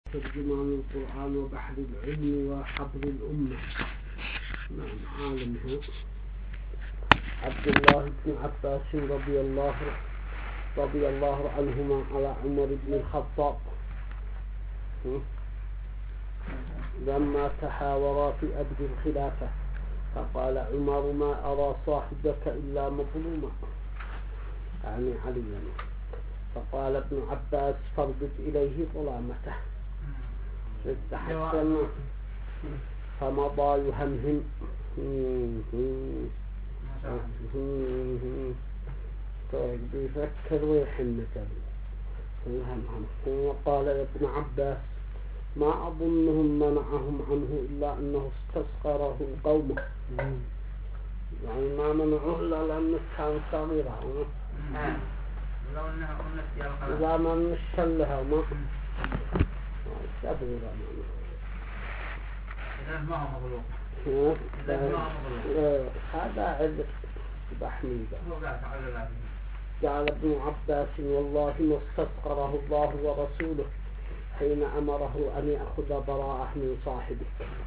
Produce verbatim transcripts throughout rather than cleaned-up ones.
ترجمان القرآن وبحر العلم وحبر الأمة. نعم عالمه عبد الله بن عباس رضي الله رضي الله عنهما على عمر بن الخطاب لما تحاورا في أبد الخلافة، فقال عمر: ما أرى صاحبك إلا مظلوما، يعني عليا. فقال ابن عباس: فاربط إليه ظلامته. فتحسن فمضى يهمهم بيفكر ويحن يهمهم. وقال ابن عباس: ما أظنهم منعهم عنه إلا أنه استصغره قومه، يعني ما منعوه إلا لأنه كان صغيرا، إذا ما نشلها ما صغيرا ما هو مغلوب. هذا عذر بحميدة. قال ابن عباس: والله ما استصغره الله ورسوله حين أمره أن يأخذ براءة من صاحبه.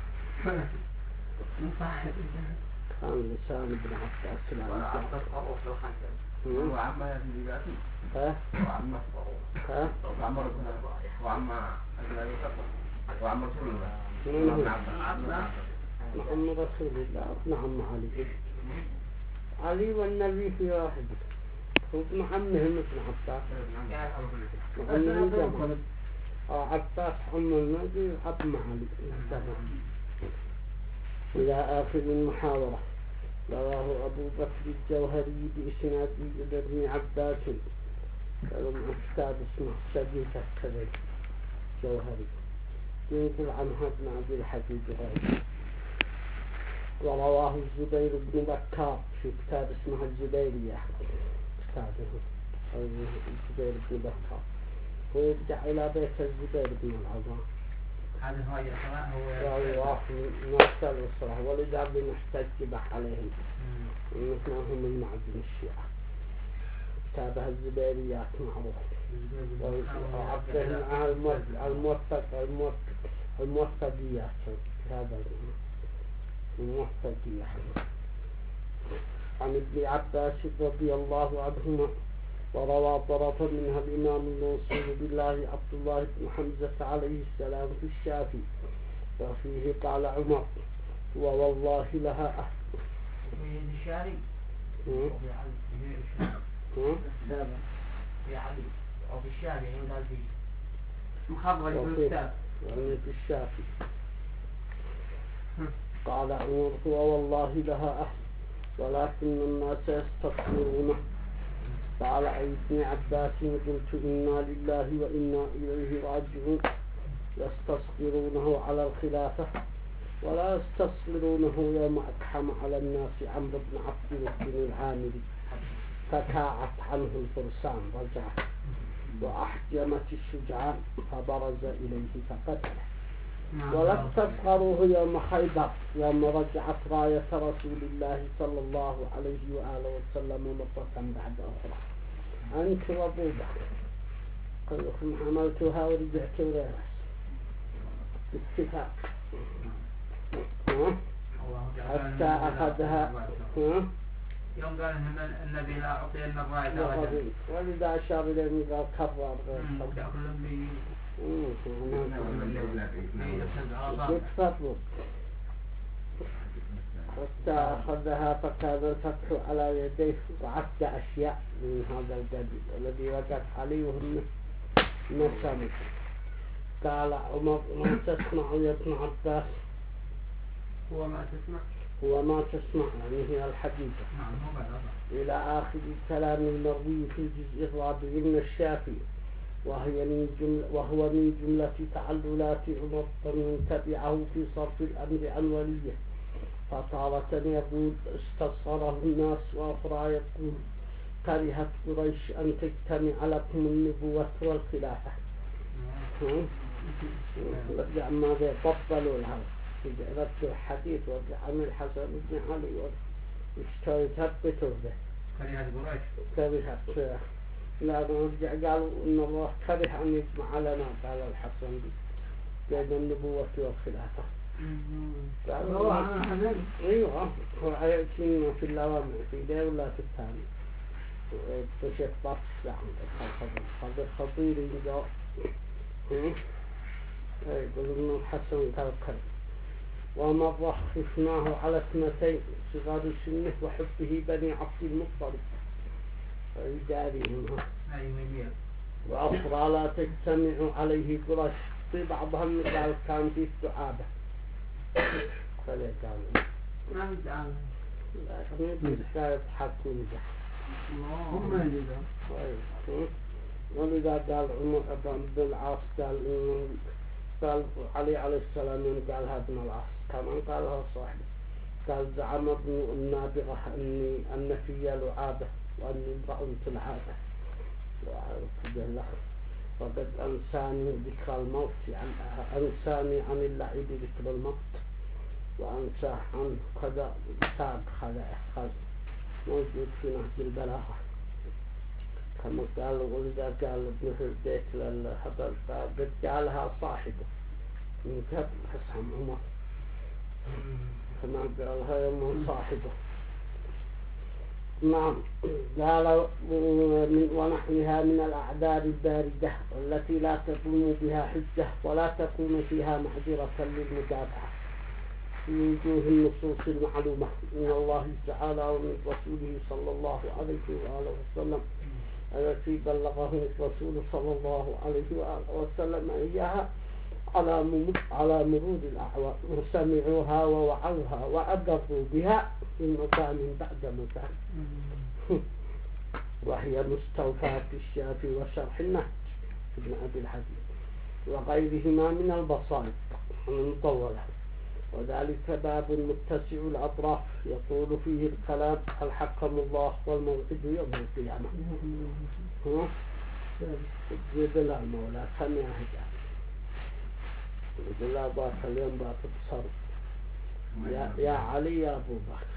من صاحبه كان لسان ابن عباس لا يجب هو عما يجب ذاته ها وعما ها وعما وعما وعما رسول الله نعم نعم رسول الله نعم علي علي والنبي في واحد ابن عمهم ابن عباس عمهم جمع عباس عم النبي عم علي إلى آخر المحاورة. رواه أبو بكر الجوهري بإسناد ابن عباس. قالوا مع أستاذ اسمه سبيث الكذب جوهري ينقل عنها ابن عبد الحديد غيره. ورواه الزبير بن بكار في كتاب اسمه الزبيرية، كتابه الزبير بن بكار، ويرجع إلى بيت الزبير بن العوام. هذا هو هو نفس الأسرة، ولذا بنحتج بح عليهم مثلهم من معدن الشيعة. كتابها الزبيريات معروف، وعبدالله الموفق الموفق الموفقيات هذا الموفقية عن ابن عباس رضي الله عنهما. وروى طرفا منها الإمام الموصول بالله عبد الله بن حمزة عليه السلام في الشافي، وفيه قال عمر: ووالله لها أهل. في الشاري في علي أو في الشافعي عند الفي مخرج في الكتاب يعني في الشافعي. قال عمر: هو والله لها أهل ولكن الناس يستكبرونه. قال ابن عباس: قلت إنا لله وإنا إليه راجعون. يستصغرونه على الخلافة ولا يستصغرونه يوم أقحم على الناس عمرو بن عبد بن العامري، فكاعت عنه الفرسان رجعت، وأحجمت الشجعان فبرز إليه فقتله. ولا استصغروه يوم خيبر يوم رجعت راية رسول الله صلى الله عليه وآله وسلم مرة بعد أخرى. أنت وأبو بكر قلتم عملتها ورجعت ورأس باتفاق حتى أخذها يوم قال النبي لا أعطي أن الراية ولذا أشار إلى أن قال كرر يتفضل حتى أخذها فكان الفتح على يديه وعد أشياء من هذا الجديد الذي وقت عليه وهم نسمه. قال عمر: ما تسمع يا ابن عباس؟ هو ما تسمع هو ما تسمع يعني هي الحديثة إلى آخر الكلام المروي في الجزء الرابع من الشافعي، وهي من جملة وهو من جملة تعللات عمر ومن تبعه في صرف الأمر عن وليه. فطارة يقول استصغره الناس، وأخرى يقول كرهت قريش أن تجتمع لكم النبوة والخلافة. رجع ما ذي طبلوا لها رد الحديث عن الحسن بن علي واشتري ثبتوا به كرهت قريش كرهت لا نرجع قالوا إن الله كره أن يجمع لنا قال الحسن بين النبوة والخلافة. هو عن أيوة هو عايشين في اللوامع في ده ولا في الثاني بشيء طرف يعني الخطير هذا خطير يجا يقول إنه حسن كالكل ومرة خفناه على اثنتين صغار سنه وحبه بني عبد المطلب فيجاريهم وأخرى لا تجتمع عليه قريش في بعضهم قال كان في الدعابة فلا كان ما في دعابة لكن كانت حكم جه هم اللي ذا ولذا قال عمر بن العاص قال إنه قال علي عليه السلام قال هذا ابن العاص كمان قالها صاحبه قال زعم ابن النابغة أني أن في لعابة وأني امرأ العابة وعرفت له وقد أنساني ذكر الموت يعني أنساني عن اللعب ذكر الموت وأنساه عن كذا تاب خذا أخذ موجود في نهج البلاغة كما قال ولذا قال ابن البيت للحبل قد جعلها صاحبه من قبل حسام عمر كما قالها يوم صاحبه. نعم قال ونحنها من الأعذار الباردة التي لا تكون بها حجة ولا تكون فيها معذرة للمدافعة في وجوه النصوص المعلومة من الله تعالى ومن رسوله صلى الله عليه وآله وسلم التي بلغه الرسول صلى الله عليه وآله وسلم إياها على على مرور الأعوام وسمعوها ووعوها وأقروا بها في مكان بعد مكان وهي مستوفاة في الشافي وشرح النهج ابن أبي الحديث وغيرهما من البصائر المطولة وذلك باب متسع الأطراف يطول فيه الكلام الحكم الله والموعد يوم القيامة. ها؟ جد الله المولى سمع هذا جد الله باك اليوم باك بصر يا يا علي يا أبو بكر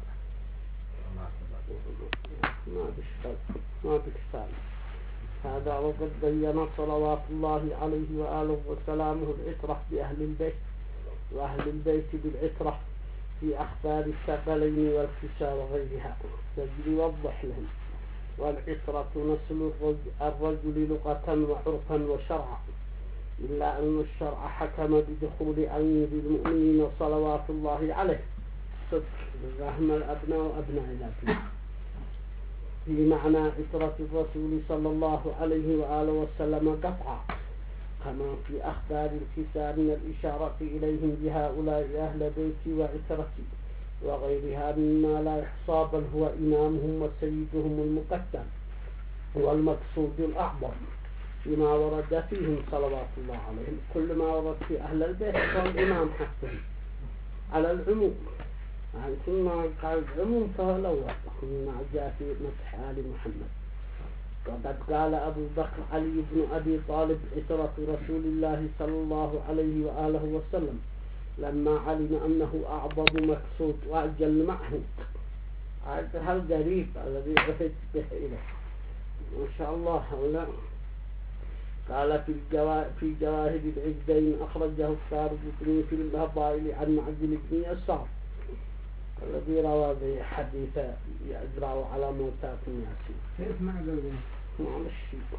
ما بشتغل ما بشتغل هذا وقد بين صلوات الله عليه وآله وسلامه العترة بأهل البيت وأهل البيت بالعترة في أخبار الثقلين والكسى وغيرها تجري يوضح لهم والعترة نسل الرجل لغة وعرفا وشرعا إلا أن الشرع حكم بدخول أمير المؤمنين صلوات الله عليه صدق رحم الأبناء وأبناء الأبناء في معنى عترة الرسول صلى الله عليه وآله وسلم قطعا كما في أخبار الكسى من الإشارة إليهم بهؤلاء أهل بيتي وعترتي وغيرها مما لا يحصى بل هو إمامهم وسيدهم المقدم والمقصود الأعظم فيما ورد فيهم صلوات الله عليهم كل ما ورد في أهل البيت هو الإمام حقهم على العموم يعني ثم قال العموم فهو الأول مما جاء في مدح آل محمد. وقد قال أبو بكر علي بن أبي طالب عترة رسول الله صلى الله عليه وآله وسلم لما علم أنه أعظم مقصود وأجل معه هذا القريب الذي عهد به إليه ما شاء الله هؤلاء. قال في الجوا... في جواهر العجبين أخرجه الدارقطني في الفضائل عن معقل بن يسار الذي روى به حديث يجرى على موتاكم ياسين. كيف معقل؟ معلش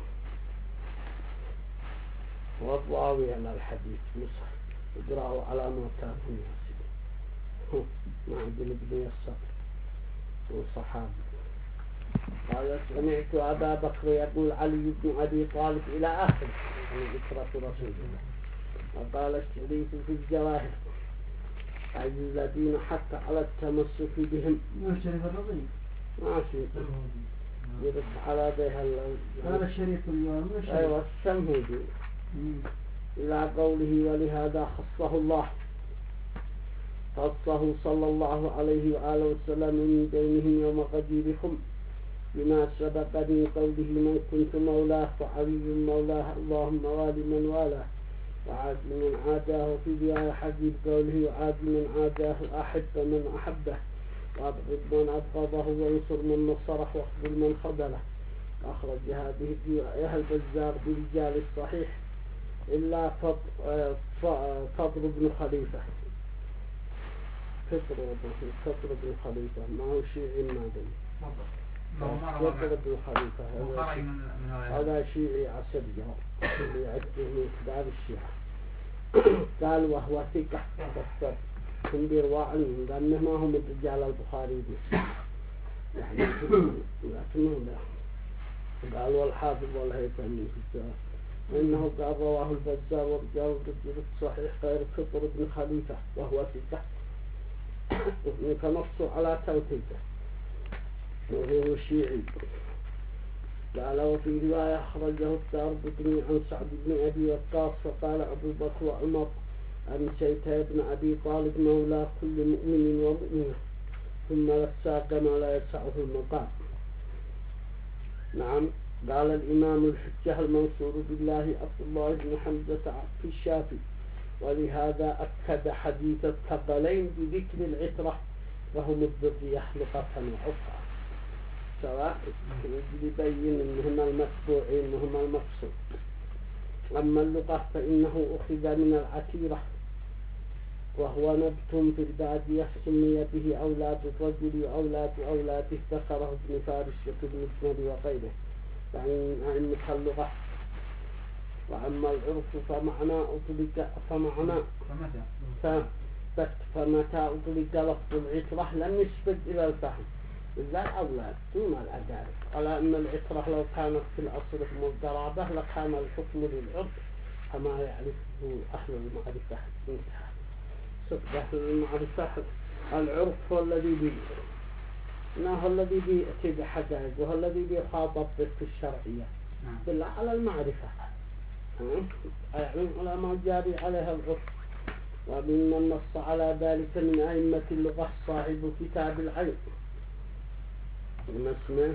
والراوي على الحديث مصر يجرى على موتاكم ياسين معقل بن يسار وصحابي. قال سمعت أبا بكر يقول علي بن أبي طالب إلى آخر من ذكرى رسول الله. وقال الشريف في الجواهر أي الذين حتى على التمسك بهم ما الشريف الرضي ماشي يرد على بها هذا الشريف اليوم أيوة السمهودي إلى قوله ولهذا خصه الله خصه صلى الله عليه وآله وسلم من بينهم يوم غديرهم بما سبق من قوله من كنت مولاه وعلي مولاه اللهم وال من والاه وعاد من عاداه في رواية حديث قوله وعاد من عاداه أحب من أحبه وأبغض من أبغضه وينصر من نصره واخذل من خذله. أخرج هذه الرواية البزار برجال الصحيح إلا فضل, فضل بن خليفة فطر فطر بن خليفة ما هو شيعي مادني فطر بن خليفة هذا شيعي عسبي اللي يعده من كبار الشيعة قال وهو ثقة فطر هم بيرواعن لأنه ما هم الرجال البخاري بس يعني لكنه لا قال والحافظ والهيثمي في الزهر إنه قال رواه البزار ورجال الرجل الصحيح غير فطر بن خليفة وهو ثقة فنص على توثيقه وهو شيعي قال وفي رواية أخرجه الدارقطني عن سعد بن أبي وقاص فقال أبو بكر وعمر أمسيت يا ابن أبي طالب مولى كل مؤمن ومؤمنة ثم لساق ما لا يسعه المقام. نعم. قال الإمام الحجة المنصور بالله عبد الله بن حمزة في الشافعي ولهذا أكد حديث الثقلين بذكر العترة وهم الذرية لغة وعرفا سواء يبين أنهم المتبوعين وهم المقصود. أما اللغة فإنه أخذ من العتيرة وهو نبت في البادية سمي به أولاد الرجل وأولاد أولاده ذكره ابن فارس وابن الجمل وغيره يعني أئمة اللغة. وأما العرف فمعنى أطلق فمعنى فمتى أطلق لفظ العترة لم يسبق إلى الفهم إلا الأولاد دون الأجارب على أن العترة لو كانت في الأصل مضرابة لكان الحكم للعرف كما يعرفه أهل المعرفة انتهى. صدق أهل المعرفة العرف هو الذي بي هو الذي بيأتي بحقائق وهو الذي بيخاطب به في الشرعية بالله على المعرفة يعني علماء جاري عليها العرف. وممن نص على ذلك من أئمة اللغة صاحب كتاب العين اسمه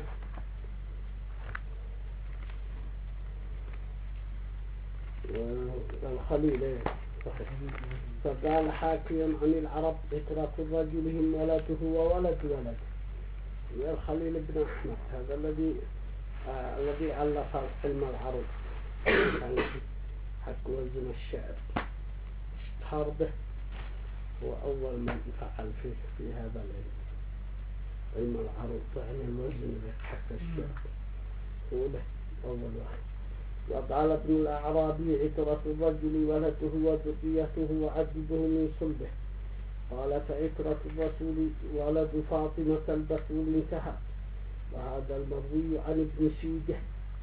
الخليل فقال حاكيا عن العرب اترك الرجل هم ولده وولد ولد. الخليل بن أحمد هذا الذي آه الذي علق علم العروض يعني حق وزن الشعر اشتهر به هو أول من فعل فيه في هذا العلم علم العروض يعني الوزن حق الشعر هو له أول واحد. وقال ابن الأعرابي عترة الرجل ولده وذريته وعبده من صلبه قال فعترة الرسول ولد فاطمة البتول انتهى. وهذا المروي عن ابن سيده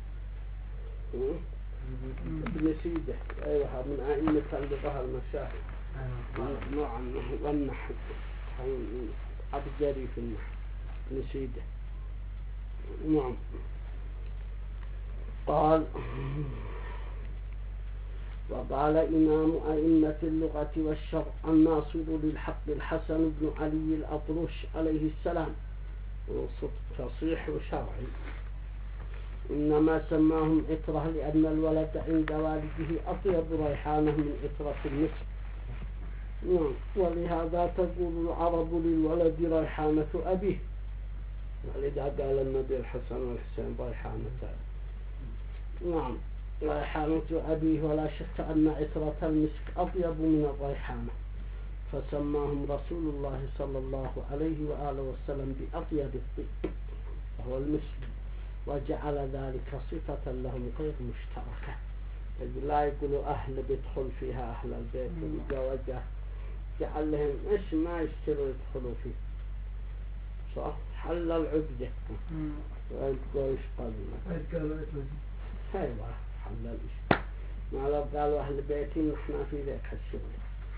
ابن سيده أيوة من أئمة اللغة المشاهير نوعا والنحو عبجري في النحو ابن سيده. نعم. قال وقال إمام أئمة اللغة والشرع الناصر للحق الحسن بن علي الأطرش عليه السلام فصيح وشرعي إنما سماهم عطرة لأن الولد عند والده أطيب ريحانه من عطرة المسك. نعم. ولهذا تقول العرب للولد ريحانة أبيه ولذا قال النبي الحسن والحسين ريحانة أبيه. نعم. ريحانة أبيه ولا شك أن عطرة المسك أطيب من الريحانة فسماهم رسول الله صلى الله عليه وآله وسلم بأطيب الطيب وهو المسك وجعل ذلك صفة لهم غير مشتركة. لا يقولوا أهل بيدخل فيها أهل البيت وجوجه جعل لهم إيش ما يشتروا يدخلوا فيه صح حل العقدة ويقولوا يشقلنا أيوة حل الإشكال ما لو قالوا أهل بيتي نحن في ذلك الشغل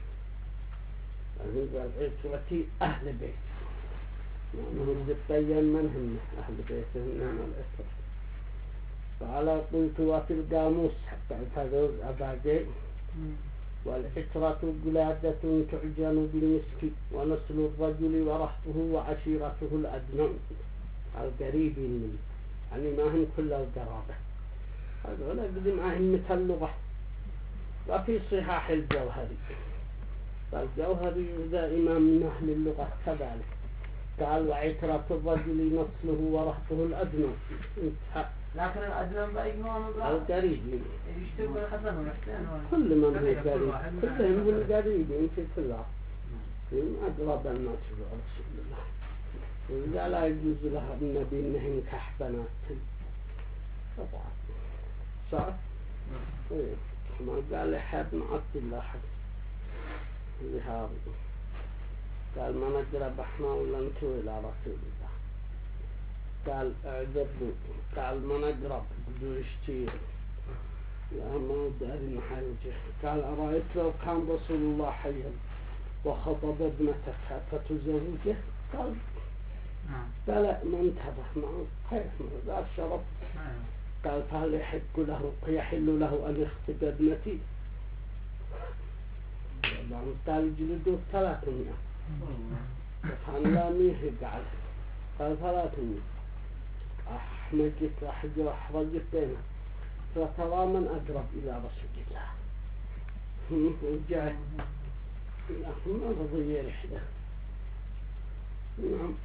لكن قال عترتي أهل بيت وأنهم تبين من هم أهل بيتهم من العترة. فعلى قلت وفي القاموس حتى هذا أباقي والعترة قلادة تعجن بالمسك ونسل الرجل ورهطه وعشيرته الأدنى القريب منه يعني ما هم كل القرابة. هذا قدم أئمة اللغة. وفي صحاح الجوهري فالجوهري ذا إمام من أهل اللغة كذلك قال وعترة الرجل نصله ورهطه الأدنى انتهى. لكن الأدنى بأي هو مبلغ القريب يشتغل الحسن والحسين كل من هو قريب كلهم هم قريبين في كلها هم أقرب الناس إلى رسول الله. وإذا لا يجوز لها النبي أنه ينكح بنات طبعا صح؟ إيه ما قال لحد ما عبد الله حد اللي هذا قال ما نقرب احنا ولا انتوا إلى رسول الله. قال اعذبوا قال ما نقرب بدو يشتير لا ما داري محاجة. قال أرأيت لو كان رسول الله حيا وخطب ابنتك فتزوجه؟ قال قال ما انتبه معه كيف لا الشرف. قال فهل يحق له يحل له أن يخطب ابنتي؟ قال جلدوه ثلاثمائة فان لا ميه قال قال ثلاثمائة أحمد جت أحجر أحرجت بينه فترى من أقرب إلى رسول الله ورجعت ما رضي رحلة. نعم.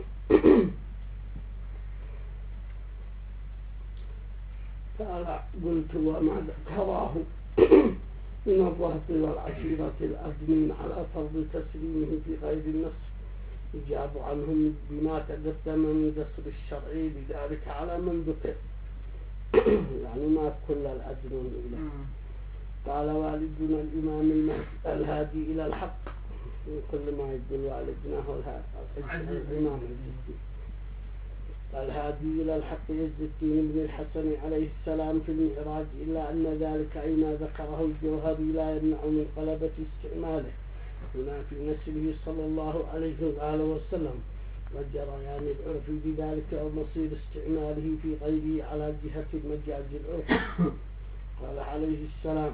قال قلت وما ذكراه من الرهط والعشيرة الأدمين على فرض تسليمه في غير النص يجاب عنهم بما تقدم من قصر الشرعي لذلك على من ذكر يعني ما كل الأدمين إليه. قال والدنا الإمام المهدي الهادي إلى الحق كل ما يقول والدنا هو الإمام الجدي الهادي إلى الحق عز الدين بن الحسن عليه السلام في المعراج إلا أن ذلك أيما ذكره الجوهري لا يمنع من قلبة استعماله هنا في نسله صلى الله عليه وآله وسلم وجريان العرف بذلك أو مصير استعماله في غيره على جهة المجاز العرف. قال عليه السلام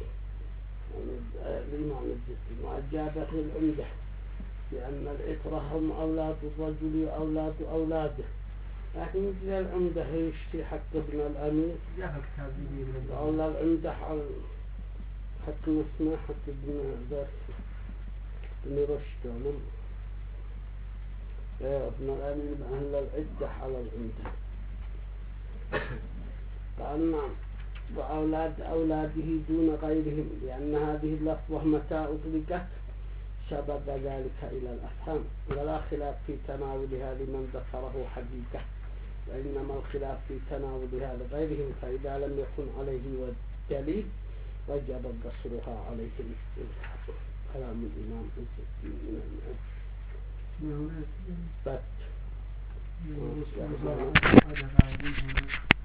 الإمام الجدي وأجابه العمدة لأن العترة هم أولاد الرجل وأولاد أولاده لكن مثل العمدة يشتي حق ابن الأمير وأولاد العمدة حق مسمى حق ابن ذاك ابن رشد ابن الأمير أهل العدة على العمدة. قال نعم وأولاد أولاده دون غيرهم لأن هذه اللفظة متى أطلقت سبب ذلك إلى الأفهام ولا خلاف في تناولها لمن ذكره حقيقة وإنما الخلاف في تناولها لغيرهم فإذا لم يكن عليه دليل وجب قصرها عليهم. كلام الإمام عز الدين من المعز بات